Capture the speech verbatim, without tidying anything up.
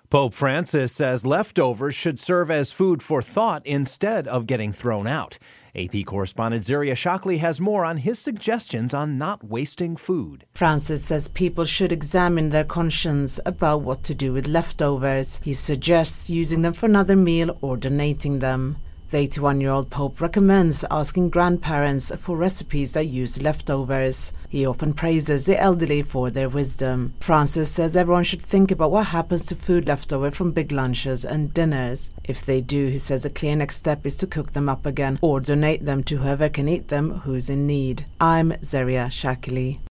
Pope Francis says leftovers should serve as food for thought instead of getting thrown out. A P correspondent Zaria Shockley has more on his suggestions on not wasting food. Francis says people should examine their conscience about what to do with leftovers. He suggests using them for another meal or donating them. The eighty-one-year-old Pope recommends asking grandparents for recipes that use leftovers. He often praises the elderly for their wisdom. Francis says everyone should think about what happens to food left over from big lunches and dinners. If they do, he says the clear next step is to cook them up again or donate them to whoever can eat them who's in need. I'm Zaria Shockley.